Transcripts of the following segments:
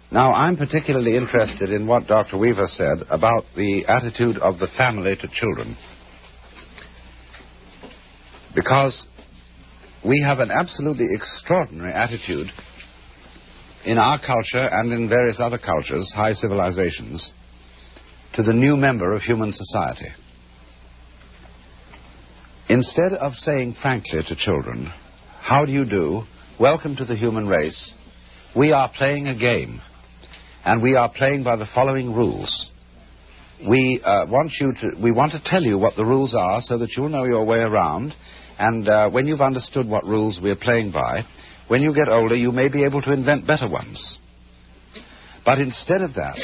Now, I'm particularly interested in what Dr. Weaver said about the attitude of the family to children, because we have an absolutely extraordinary attitude in our culture and in various other cultures, high civilizations, to the new member of human society. Instead of saying frankly to children, "How do you do? Welcome to the human race. We are playing a game, and we are playing by the following rules. We want to tell you what the rules are so that you'll know your way around, and when you've understood what rules we're playing by, when you get older, you may be able to invent better ones." But instead of that,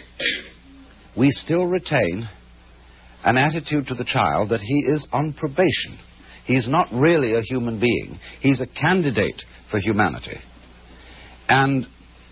we still retain an attitude to the child that he is on probation. He's not really a human being. He's a candidate for humanity. And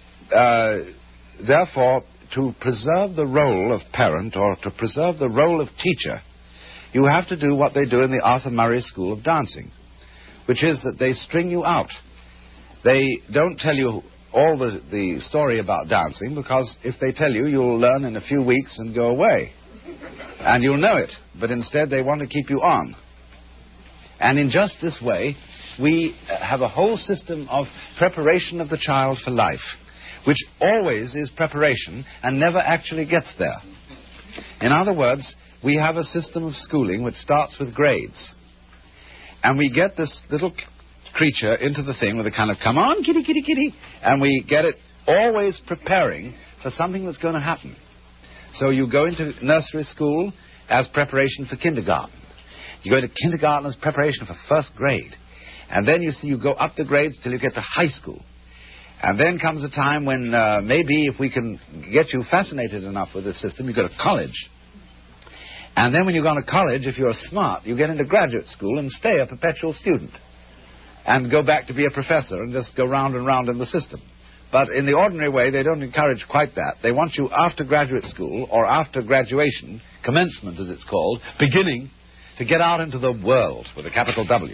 therefore, to preserve the role of parent or to preserve the role of teacher, you have to do what they do in the Arthur Murray School of Dancing, which is that they string you out. They don't tell you all the story about dancing, because if they tell you, you'll learn in a few weeks and go away. And you'll know it. But instead, they want to keep you on. And in just this way, we have a whole system of preparation of the child for life, which always is preparation and never actually gets there. In other words, we have a system of schooling which starts with grades. And we get this little creature into the thing with a kind of, "Come on, kitty, kitty, kitty," and we get it always preparing for something that's going to happen. So you go into nursery school as preparation for kindergarten. You go to kindergarten as preparation for first grade. And then you go up the grades till you get to high school. And then comes a time when maybe if we can get you fascinated enough with this system, you go to college. And then when you go to college, if you're smart, you get into graduate school and stay a perpetual student. And go back to be a professor and just go round and round in the system. But in the ordinary way, they don't encourage quite that. They want you after graduate school, or after graduation, commencement as it's called, beginning, to get out into the world with a capital W.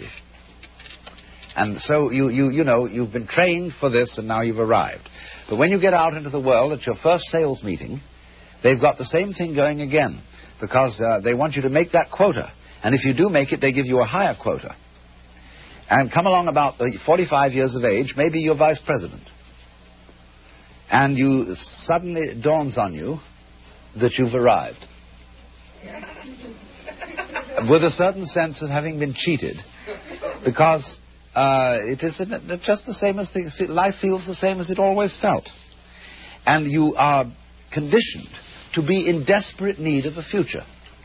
And so you've been trained for this and now you've arrived. But when you get out into the world at your first sales meeting, they've got the same thing going again, because they want you to make that quota. And if you do make it, they give you a higher quota. And come along about 45 years of age, maybe you're vice president. And suddenly it dawns on you that you've arrived. With a certain sense of having been cheated. Because it is just the same as life feels the same as it always felt. And you are conditioned to be in desperate need of a future.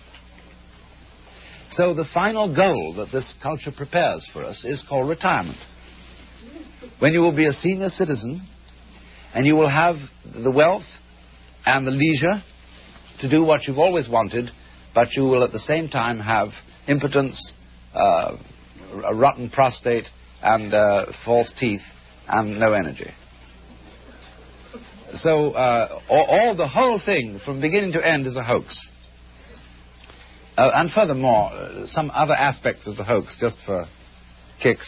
So the final goal that this culture prepares for us is called retirement. When you will be a senior citizen, and you will have the wealth and the leisure to do what you've always wanted, but you will at the same time have impotence, a rotten prostate, and false teeth, and no energy. So the whole thing, from beginning to end, is a hoax. And furthermore, some other aspects of the hoax, just for kicks.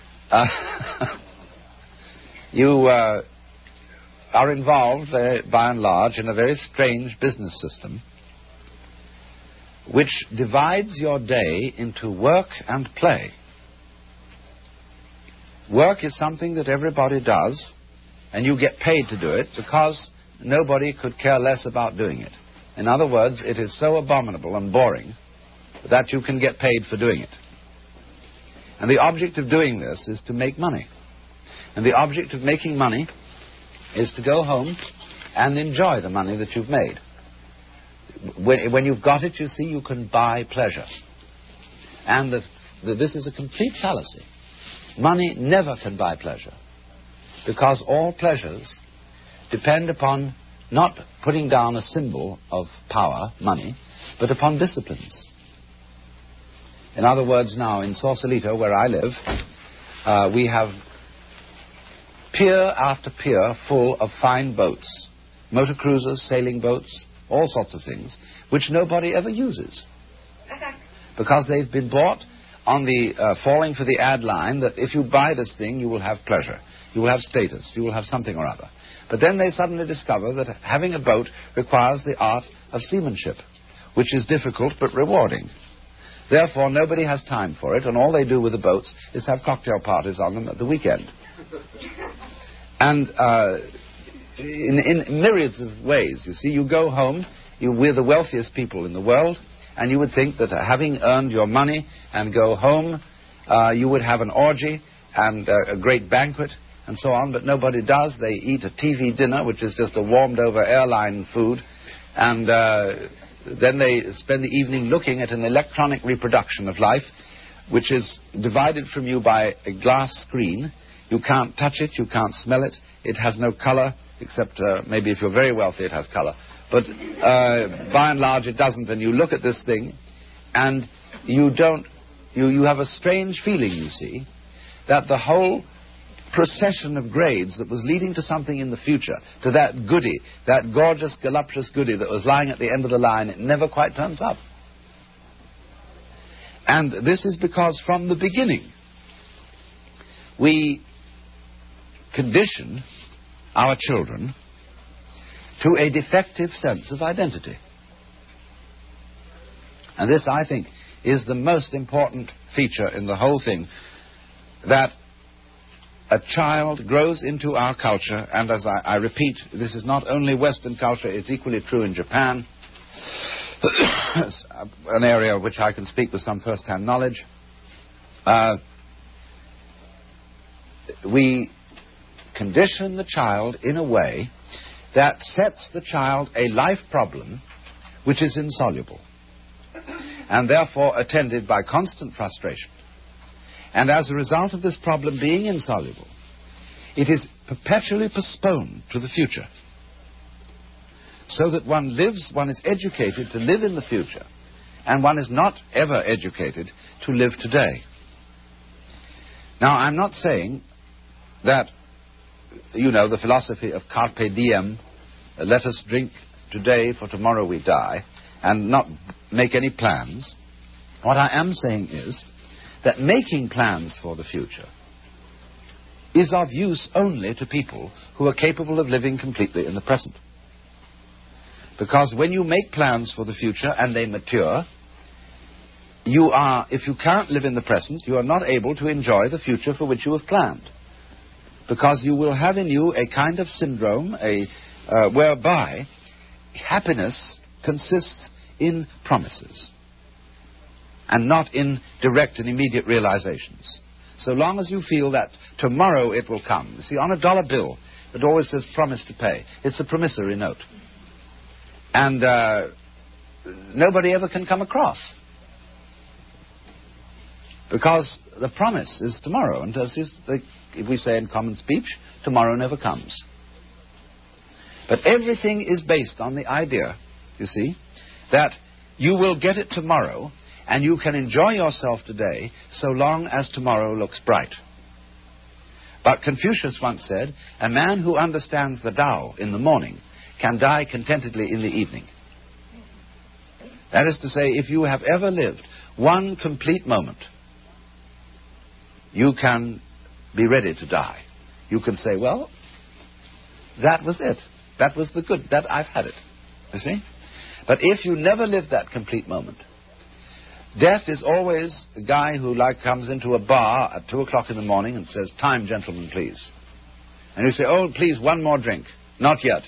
You are involved, by and large, in a very strange business system which divides your day into work and play. Work is something that everybody does, and you get paid to do it because nobody could care less about doing it. In other words, it is so abominable and boring that you can get paid for doing it. And the object of doing this is to make money. And the object of making money is to go home and enjoy the money that you've made. When you've got it, you see, you can buy pleasure. And this is a complete fallacy. Money never can buy pleasure, because all pleasures depend upon not putting down a symbol of power, money, but upon disciplines. In other words, now in Sausalito, where I live, we have pier after pier full of fine boats, motor cruisers, sailing boats, all sorts of things, which nobody ever uses, because they've been bought on the falling for the ad line that if you buy this thing, you will have pleasure, you will have status, you will have something or other. But then they suddenly discover that having a boat requires the art of seamanship, which is difficult but rewarding. Therefore, nobody has time for it, and all they do with the boats is have cocktail parties on them at the weekend. And in myriads of ways, you see, you go home, we're the wealthiest people in the world, and you would think that having earned your money and go home, you would have an orgy and a great banquet and so on, but nobody does. They eat a TV dinner, which is just a warmed-over airline food, and then they spend the evening looking at an electronic reproduction of life, which is divided from you by a glass screen. You can't touch it, you can't smell it, it has no color, except maybe if you're very wealthy it has color. But by and large it doesn't, and you look at this thing, and you have a strange feeling, you see, that the whole procession of grades that was leading to something in the future, to that goody, that gorgeous, voluptuous goody that was lying at the end of the line, it never quite turns up. And this is because from the beginning we condition our children to a defective sense of identity. And this, I think, is the most important feature in the whole thing, that a child grows into our culture, and as I repeat, this is not only Western culture, it's equally true in Japan, an area of which I can speak with some first-hand knowledge. We condition the child in a way that sets the child a life problem which is insoluble, and therefore attended by constant frustration. And as a result of this problem being insoluble, it is perpetually postponed to the future, so that one is educated to live in the future, and one is not ever educated to live today. Now, I'm not saying that, you know, the philosophy of carpe diem, let us drink today for tomorrow we die, and not make any plans. What I am saying is that making plans for the future is of use only to people who are capable of living completely in the present. Because when you make plans for the future and they mature, if you can't live in the present, you are not able to enjoy the future for which you have planned. Because you will have in you a kind of syndrome whereby happiness consists in promises and not in direct and immediate realizations. So long as you feel that tomorrow it will come. You see, on a dollar bill, it always says promise to pay. It's a promissory note. And nobody ever can come across, because the promise is tomorrow. And if we say in common speech, tomorrow never comes. But everything is based on the idea, you see, that you will get it tomorrow, and you can enjoy yourself today so long as tomorrow looks bright. But Confucius once said, a man who understands the Tao in the morning can die contentedly in the evening. That is to say, if you have ever lived one complete moment, you can be ready to die. You can say, well, that was it. That was the good. That I've had it. You see? But if you never live that complete moment, death is always a guy who comes into a bar at 2 o'clock in the morning and says, time, gentlemen, please. And you say, oh, please, one more drink. Not yet.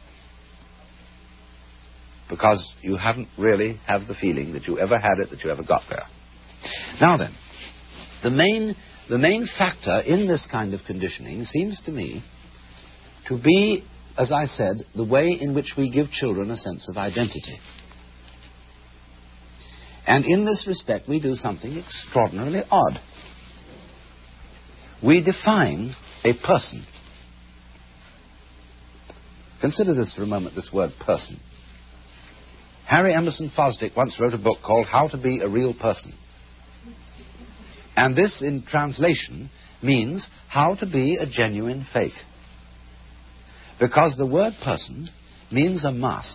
Because you haven't really have the feeling that you ever had it, that you ever got there. Now then, the main factor in this kind of conditioning seems to me to be, as I said, the way in which we give children a sense of identity. And in this respect, we do something extraordinarily odd. We define a person. Consider this for a moment, this word person. Harry Emerson Fosdick once wrote a book called How to Be a Real Person. And this, in translation, means how to be a genuine fake. Because the word person means a mask.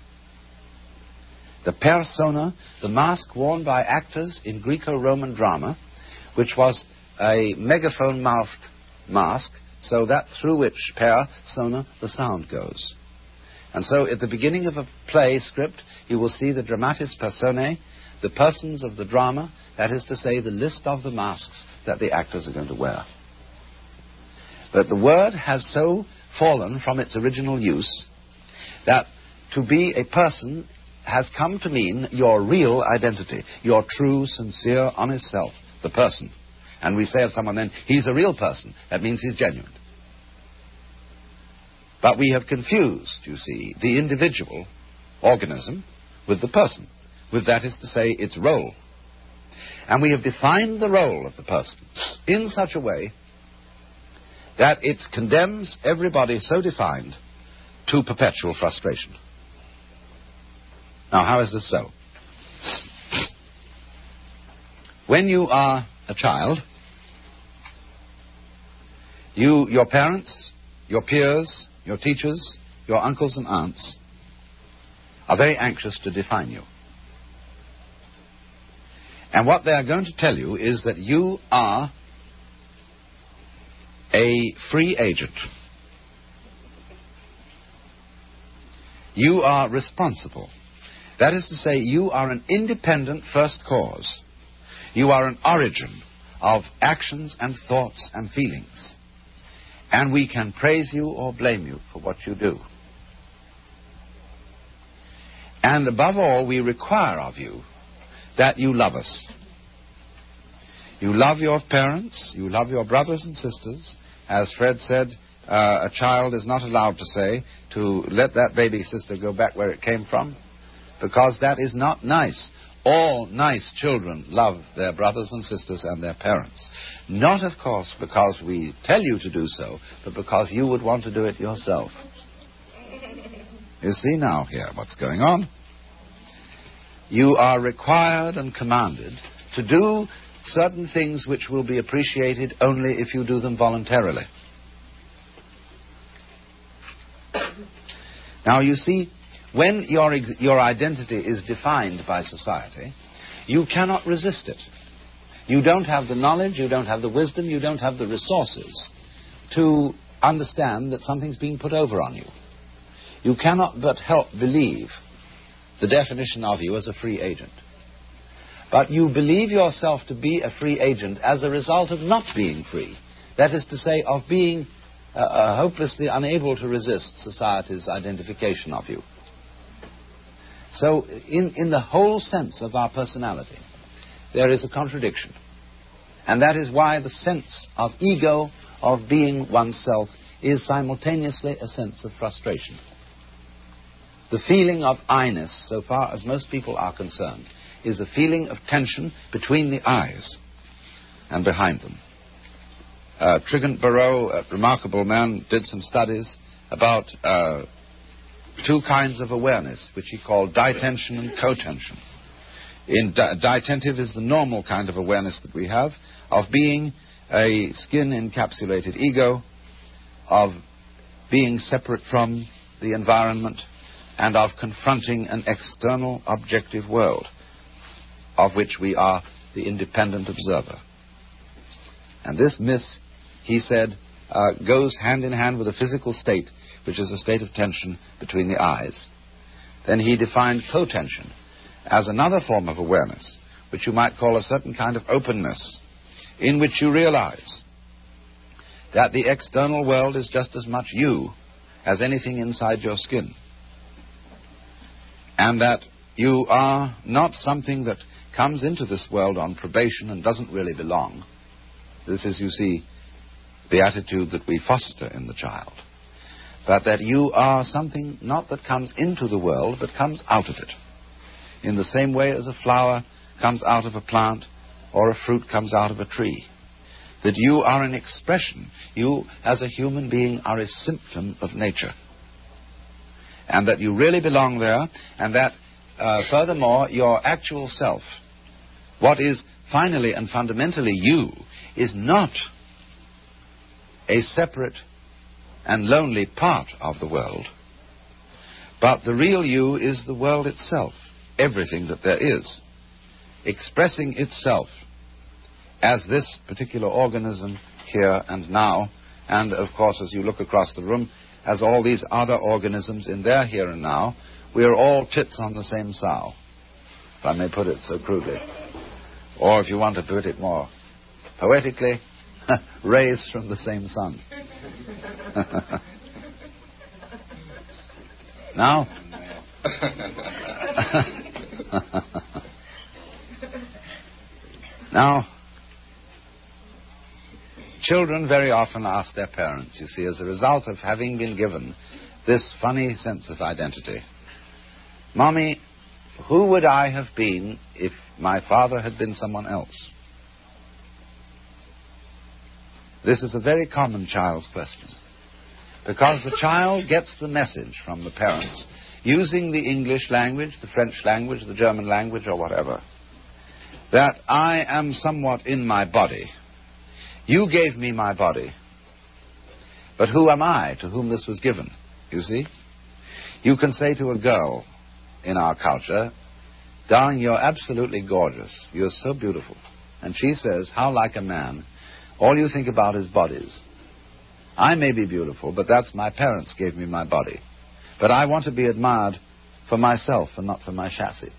The persona, the mask worn by actors in Greco-Roman drama, which was a megaphone-mouthed mask so that through which per sona the sound goes. And so at the beginning of a play script, you will see the dramatis personae, the persons of the drama, that is to say, the list of the masks that the actors are going to wear. But the word has so fallen from its original use that to be a person has come to mean your real identity, your true, sincere, honest self, the person. And we say of someone then, he's a real person. That means he's genuine. But we have confused, you see, the individual organism with the person, with, that is to say, its role. And we have defined the role of the person in such a way that it condemns everybody so defined to perpetual frustration. Now, how is this so? When you are a child, your parents, your peers, your teachers, your uncles and aunts are very anxious to define you. And what they are going to tell you is that you are a free agent. You are responsible. That is to say, you are an independent first cause. You are an origin of actions and thoughts and feelings. And we can praise you or blame you for what you do. And above all, we require of you that you love us. You love your parents, you love your brothers and sisters. As Fred said, a child is not allowed to say to let that baby sister go back where it came from, because that is not nice. All nice children love their brothers and sisters and their parents. Not, of course, because we tell you to do so, but because you would want to do it yourself. You see now here what's going on. You are required and commanded to do certain things which will be appreciated only if you do them voluntarily. Now, you see, when your identity is defined by society, you cannot resist it. You don't have the knowledge, you don't have the wisdom, you don't have the resources to understand that something's being put over on you. You cannot but help believe the definition of you as a free agent. But you believe yourself to be a free agent as a result of not being free. That is to say, of being hopelessly unable to resist society's identification of you. So, in the whole sense of our personality, there is a contradiction. And that is why the sense of ego, of being oneself, is simultaneously a sense of frustration. The feeling of I-ness, so far as most people are concerned, is a feeling of tension between the eyes and behind them. Trigant Barreau, a remarkable man, did some studies about two kinds of awareness, which he called ditension and cotension. Ditentive is the normal kind of awareness that we have, of being a skin-encapsulated ego, of being separate from the environment, and of confronting an external objective world, of which we are the independent observer. And this myth, he said, goes hand in hand with a physical state, which is a state of tension between the eyes. Then he defined cotension as another form of awareness, which you might call a certain kind of openness, in which you realize that the external world is just as much you as anything inside your skin, and that you are not something that comes into this world on probation and doesn't really belong. This is, you see, the attitude that we foster in the child. But that you are something not that comes into the world, but comes out of it. In the same way as a flower comes out of a plant, or a fruit comes out of a tree. That you are an expression. You, as a human being, are a symptom of nature. And that you really belong there, and that, furthermore, your actual self, what is finally and fundamentally you, is not a separate and lonely part of the world, but the real you is the world itself, everything that there is, expressing itself as this particular organism here and now, and, of course, as you look across the room, as all these other organisms in their here and now, we are all tits on the same sow, if I may put it so crudely. Or, if you want to put it more poetically, rays from the same sun. Now, children very often ask their parents, you see, as a result of having been given this funny sense of identity, "Mommy, who would I have been if my father had been someone else?" This is a very common child's question, because the child gets the message from the parents using the English language, the French language, the German language, or whatever, that I am somewhat in my body. You gave me my body, but who am I to whom this was given? You see? You can say to a girl in our culture, "Darling, you're absolutely gorgeous. You're so beautiful." And she says, "How like a man. All you think about is bodies. I may be beautiful, but that's my parents gave me my body. But I want to be admired for myself and not for my chassis."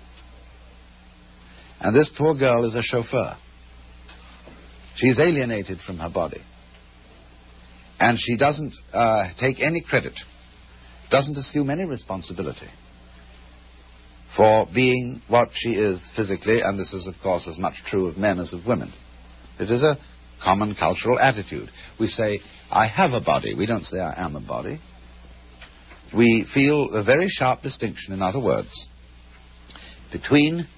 And this poor girl is a chauffeur. She's alienated from her body. And she doesn't take any credit, doesn't assume any responsibility for being what she is physically, and this is, of course, as much true of men as of women. It is a common cultural attitude. We say, "I have a body." We don't say, "I am a body." We feel a very sharp distinction, in other words, between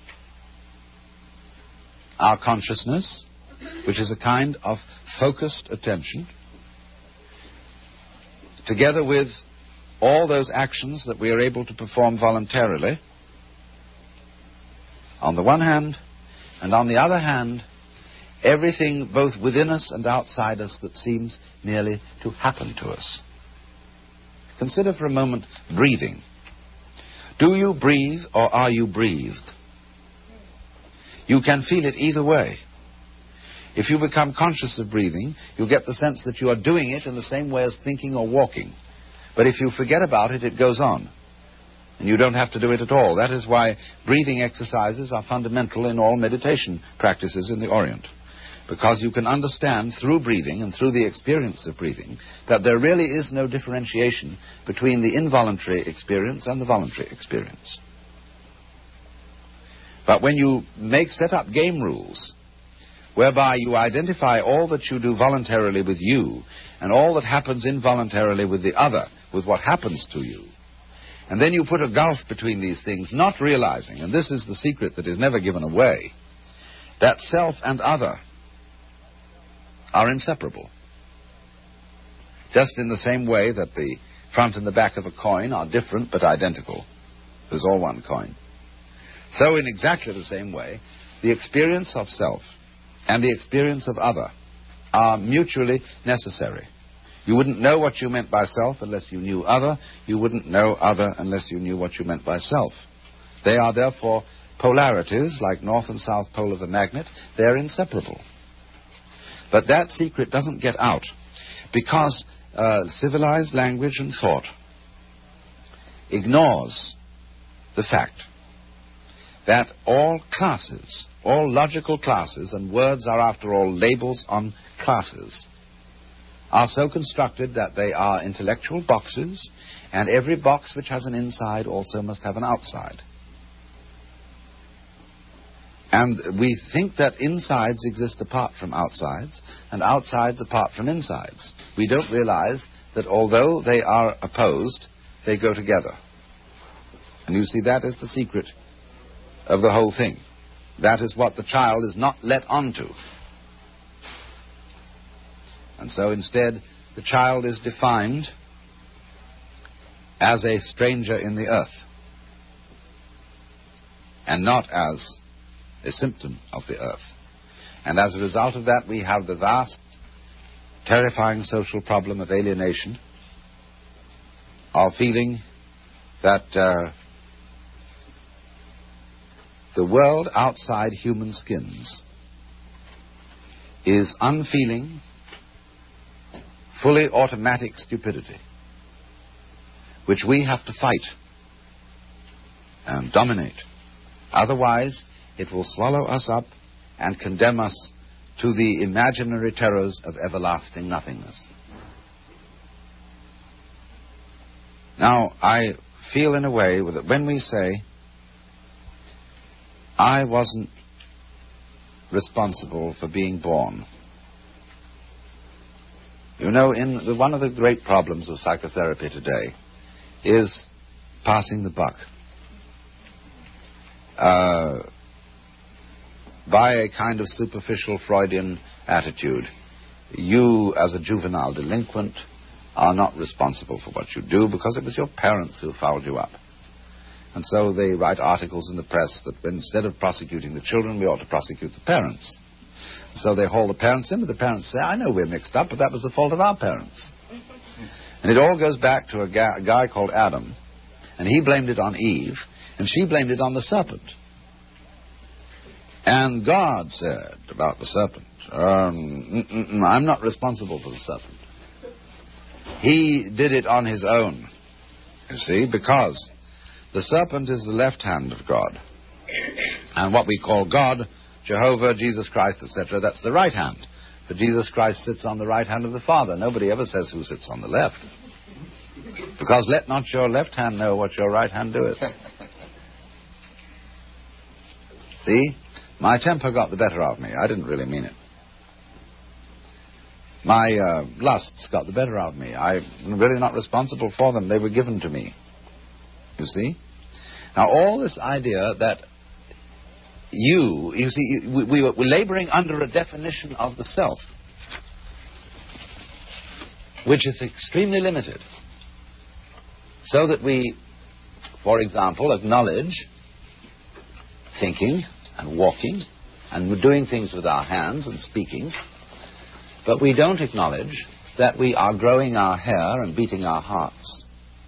our consciousness, which is a kind of focused attention, together with all those actions that we are able to perform voluntarily, on the one hand, and on the other hand, everything both within us and outside us that seems merely to happen to us. Consider for a moment breathing. Do you breathe or are you breathed? You can feel it either way. If you become conscious of breathing, you'll get the sense that you are doing it in the same way as thinking or walking. But if you forget about it, it goes on. And you don't have to do it at all. That is why breathing exercises are fundamental in all meditation practices in the Orient. Because you can understand through breathing and through the experience of breathing that there really is no differentiation between the involuntary experience and the voluntary experience. But when you set up game rules whereby you identify all that you do voluntarily with you and all that happens involuntarily with the other, with what happens to you, and then you put a gulf between these things, not realizing, and this is the secret that is never given away, that self and other are inseparable. Just in the same way that the front and the back of a coin are different but identical. There's all one coin. So in exactly the same way, the experience of self and the experience of other are mutually necessary. You wouldn't know what you meant by self unless you knew other. You wouldn't know other unless you knew what you meant by self. They are therefore polarities, like north and south pole of a magnet. They're inseparable. But that secret doesn't get out because civilized language and thought ignores the fact that all classes, all logical classes, and words are after all labels on classes, are so constructed that they are intellectual boxes, and every box which has an inside also must have an outside. And we think that insides exist apart from outsides, and outsides apart from insides. We don't realize that although they are opposed, they go together. And you see, that is the secret of the whole thing. That is what the child is not let onto. And so instead, the child is defined as a stranger in the earth, and not as a symptom of the earth. And as a result of that, we have the vast, terrifying social problem of alienation, of feeling that the world outside human skins is unfeeling, fully automatic stupidity, which we have to fight and dominate. Otherwise, it will swallow us up and condemn us to the imaginary terrors of everlasting nothingness. Now, I feel in a way that when we say, I wasn't responsible for being born. You know, one of the great problems of psychotherapy today is passing the buck. By a kind of superficial Freudian attitude, you, as a juvenile delinquent, are not responsible for what you do because it was your parents who fouled you up. And so they write articles in the press that instead of prosecuting the children, we ought to prosecute the parents. So they haul the parents in, but the parents say, I know we're mixed up, but that was the fault of our parents. And it all goes back to a guy called Adam, and he blamed it on Eve, and she blamed it on the serpent. And God said about the serpent, I'm not responsible for the serpent. He did it on his own, you see, because the serpent is the left hand of God. And what we call God, Jehovah, Jesus Christ, etc., that's the right hand. But Jesus Christ sits on the right hand of the Father. Nobody ever says who sits on the left. Because let not your left hand know what your right hand doeth. See? My temper got the better of me. I didn't really mean it. My lusts got the better of me. I'm really not responsible for them. They were given to me. You see? Now, all this idea that you see, we're laboring under a definition of the self, which is extremely limited. So that we, for example, acknowledge thinking and walking and doing things with our hands and speaking, but we don't acknowledge that we are growing our hair and beating our hearts.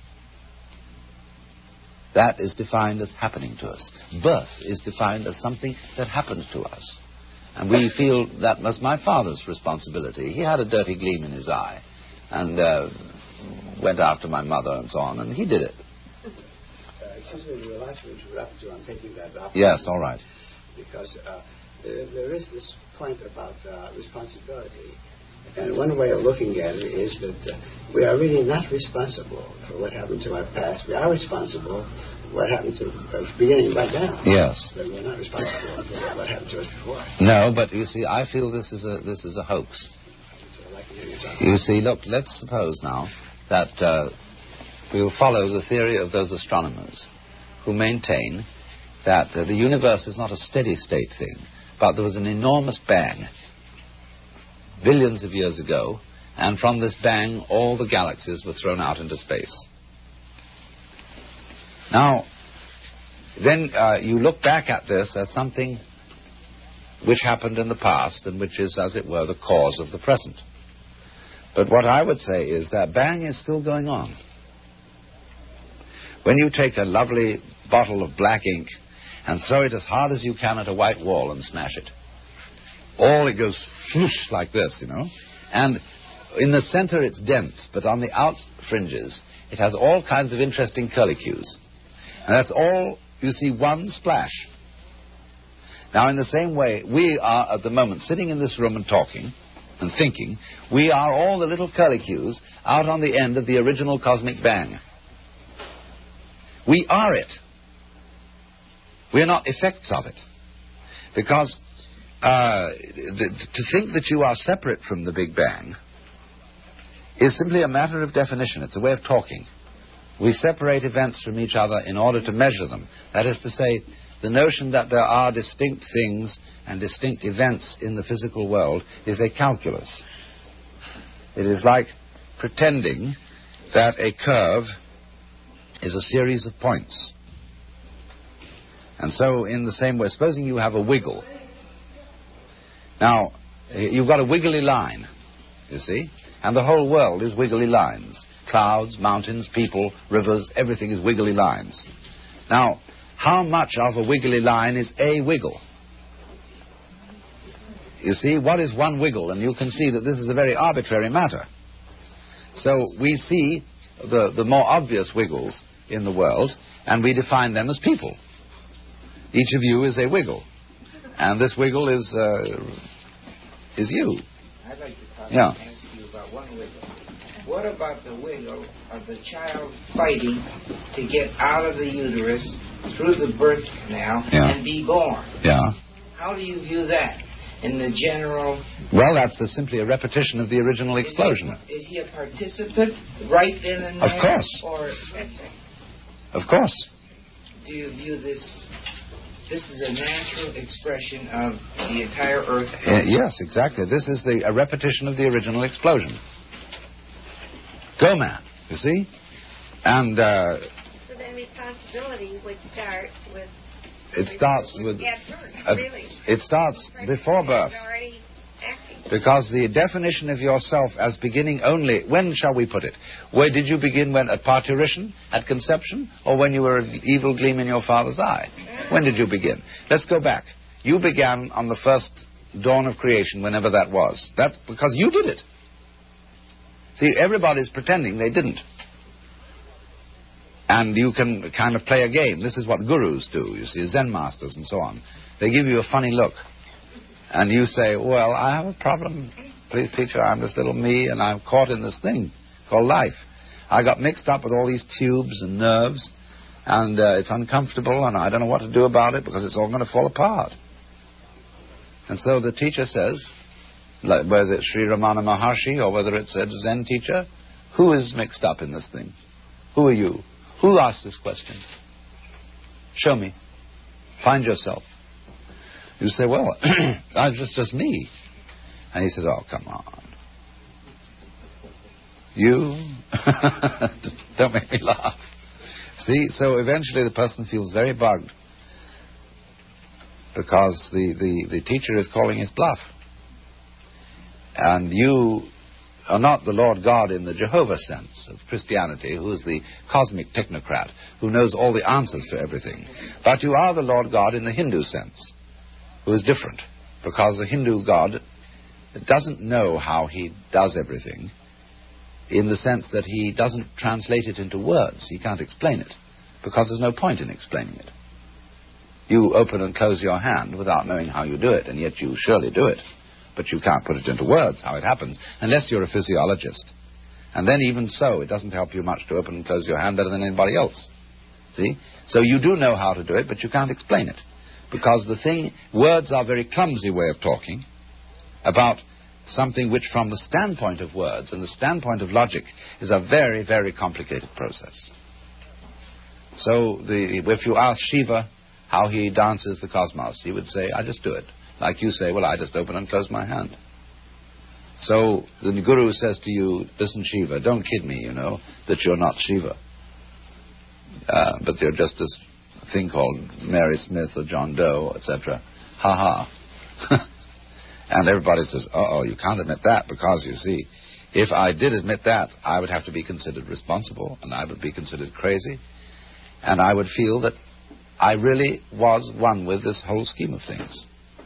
That is defined as happening to us. Birth is defined as something that happened to us. And we feel that was my father's responsibility. He had a dirty gleam in his eye and went after my mother and so on, and he did it. Excuse me, you'll like to interrupt you. I'm taking that up. Yes, all right. Because there is this point about responsibility. And one way of looking at it is that we are really not responsible for what happened to our past. We are responsible for what happened to us beginning right now. Yes. But we're not responsible for what happened to us before. No, but you see, I feel this is a hoax. So I'd like to hear you talk. You see, look, let's suppose now that we'll follow the theory of those astronomers who maintain that the universe is not a steady state thing, but there was an enormous bang billions of years ago, and from this bang all the galaxies were thrown out into space. Now, then you look back at this as something which happened in the past and which is, as it were, the cause of the present. But what I would say is that bang is still going on. When you take a lovely bottle of black ink and throw it as hard as you can at a white wall and smash it, it goes swoosh like this, you know. And in the center it's dense, but on the out fringes it has all kinds of interesting curlicues. And that's all, you see, one splash. Now, in the same way, we are at the moment sitting in this room and talking and thinking. We are all the little curlicues out on the end of the original cosmic bang. We are it. We are not effects of it. Because to think that you are separate from the Big Bang is simply a matter of definition. It's a way of talking. We separate events from each other in order to measure them. That is to say, the notion that there are distinct things and distinct events in the physical world is a calculus. It is like pretending that a curve is a series of points. And so, in the same way, supposing you have a wiggle. Now, you've got a wiggly line, you see, and the whole world is wiggly lines. Clouds, mountains, people, rivers, everything is wiggly lines. Now, how much of a wiggly line is a wiggle? You see, what is one wiggle? And you can see that this is a very arbitrary matter. So we see the more obvious wiggles in the world, and we define them as people. Each of you is a wiggle, and this wiggle is you. I'd like to Yeah. ask you about one wiggle. What about the wiggle of the child fighting to get out of the uterus through the birth canal and be born? Yeah. How do you view that in the general? Well, that's simply a repetition of the original explosion. Is he a participant right then and there? Of course. Or Of course. do you view this is a natural expression of the entire Earth? Yes, exactly. This is a repetition of the original explosion. Go, man. You see? And so then responsibility would start with... It starts with... really. It starts before birth. Already acting. Because the definition of yourself as beginning only... When shall we put it? Where did you begin? When? At parturition? At conception? Or when you were an evil gleam in your father's eye? When did you begin? Let's go back. You began on the first dawn of creation, whenever that was. That because you did it. See, everybody's pretending they didn't. And you can kind of play a game. This is what gurus do, you see, Zen masters and so on. They give you a funny look. And you say, well, I have a problem. Please, teacher, I'm this little me, and I'm caught in this thing called life. I got mixed up with all these tubes and nerves, and it's uncomfortable, and I don't know what to do about it because it's all going to fall apart. And so the teacher says, like whether it's Sri Ramana Maharshi or whether it's a Zen teacher, who is mixed up in this thing? Who are you? Who asked this question? Show me. Find yourself. You say, well, I'm just me. And he says, oh, come on. You? Don't make me laugh. See, so eventually the person feels very bugged because the teacher is calling his bluff. And you are not the Lord God in the Jehovah sense of Christianity, who is the cosmic technocrat, who knows all the answers to everything. But you are the Lord God in the Hindu sense, who is different, because the Hindu God doesn't know how he does everything, in the sense that he doesn't translate it into words. He can't explain it, because there's no point in explaining it. You open and close your hand without knowing how you do it, and yet you surely do it. But you can't put it into words how it happens, unless you're a physiologist. And then even so, it doesn't help you much to open and close your hand better than anybody else. See? So you do know how to do it, but you can't explain it. Because words are a very clumsy way of talking about something which from the standpoint of words and the standpoint of logic is a very, very complicated process. So if you ask Shiva how he dances the cosmos, he would say, I just do it. Like you say, well, I just open and close my hand. So the Guru says to you, listen, Shiva, don't kid me, that you're not Shiva. But you're just this thing called Mary Smith or John Doe, etc. Ha ha. And everybody says, uh-oh, you can't admit that, because, you see, if I did admit that, I would have to be considered responsible, and I would be considered crazy, and I would feel that I really was one with this whole scheme of things.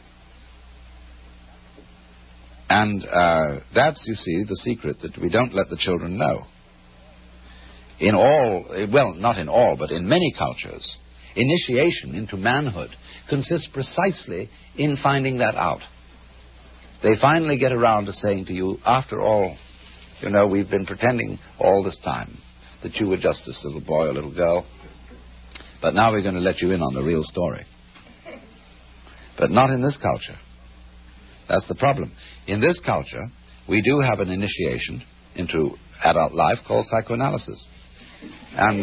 And that's, you see, the secret that we don't let the children know. In all, well, not in all, but in many cultures, initiation into manhood consists precisely in finding that out. They finally get around to saying to you, after all, we've been pretending all this time that you were just this little boy or little girl, but now we're going to let you in on the real story. But not in this culture. That's the problem. In this culture, we do have an initiation into adult life called psychoanalysis. And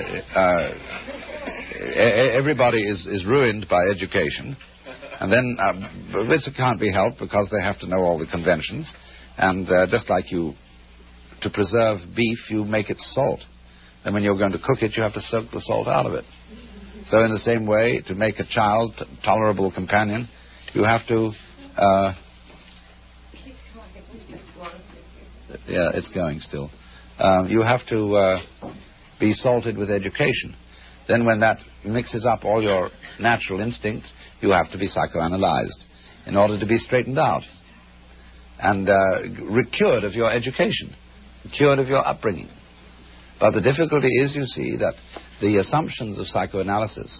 everybody is ruined by education. And then, this can't be helped because they have to know all the conventions. And just like to preserve beef, you make it salt. And when you're going to cook it, you have to soak the salt out of it. So in the same way, to make a child tolerable companion, you have to... yeah, it's going still. You have to be salted with education. Then when that mixes up all your natural instincts, you have to be psychoanalyzed in order to be straightened out and cured of your education. cured of your upbringing. But the difficulty is, you see, that the assumptions of psychoanalysis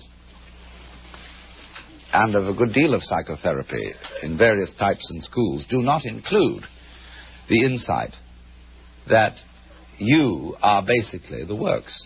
and of a good deal of psychotherapy in various types and schools do not include the insight that you are basically the works.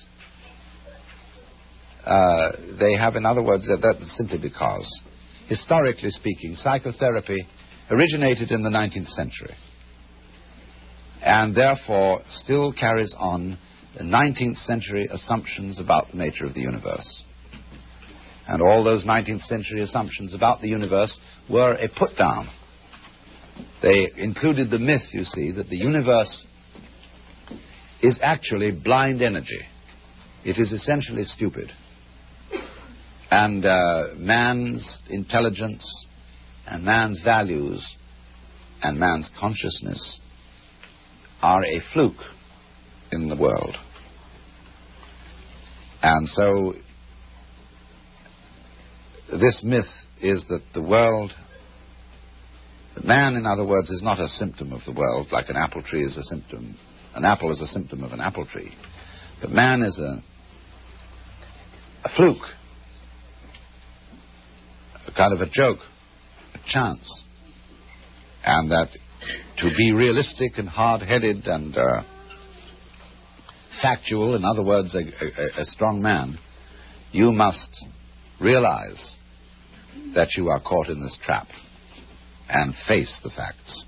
They have, in other words, that's simply because, historically speaking, psychotherapy originated in the 19th century and therefore still carries on the 19th century assumptions about the nature of the universe. And all those 19th century assumptions about the universe were a put-down. They included the myth, you see, that the universe is actually blind energy. It is essentially stupid. And man's intelligence and man's values and man's consciousness are a fluke in the world. And so this myth is that the world, that man, in other words, is not a symptom of the world, like an apple tree is a symptom. An apple is a symptom of an apple tree. But man is a fluke, a kind of a joke, a chance. And that to be realistic and hard-headed and factual, in other words, a strong man, you must realize that you are caught in this trap and face the facts.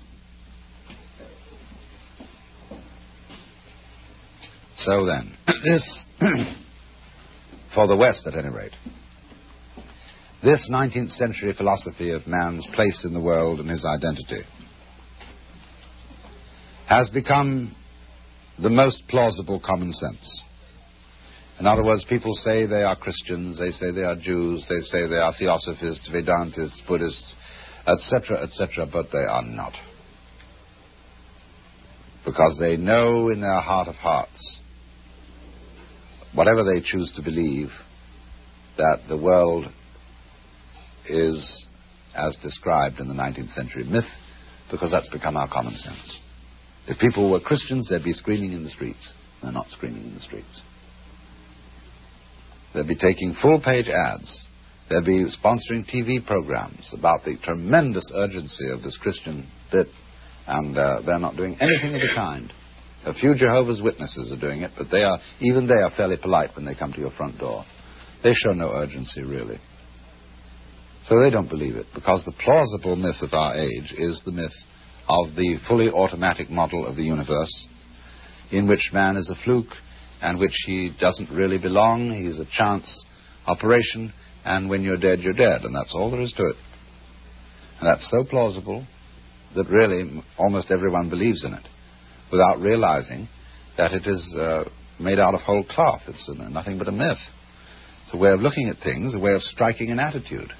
So then, this, for the West at any rate, this 19th century philosophy of man's place in the world and his identity has become the most plausible common sense. In other words, people say they are Christians, they say they are Jews, they say they are Theosophists, Vedantists, Buddhists, etc., but they are not. Because they know in their heart of hearts, whatever they choose to believe, that the world is as described in the 19th century myth, because that's become our common sense. If people were Christians, they'd be screaming in the streets. They're not screaming in the streets. They'd be taking full-page ads. They'd be sponsoring TV programs about the tremendous urgency of this Christian bit, and they're not doing anything of the kind. A few Jehovah's Witnesses are doing it, but even they are fairly polite when they come to your front door. They show no urgency, really. So they don't believe it, because the plausible myth of our age is the myth of the fully automatic model of the universe, in which man is a fluke, and which he doesn't really belong. He's a chance operation, and when you're dead, and that's all there is to it. And that's so plausible that really almost everyone believes in it, without realizing that it is made out of whole cloth. It's nothing but a myth. It's a way of looking at things, a way of striking an attitude.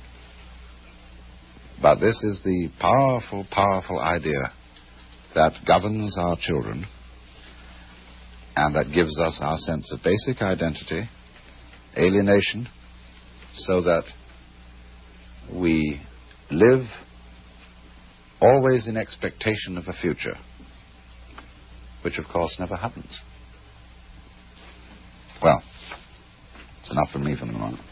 But this is the powerful, powerful idea that governs our children and that gives us our sense of basic identity, alienation, so that we live always in expectation of a future, which of course never happens. Well, it's enough for me for the moment.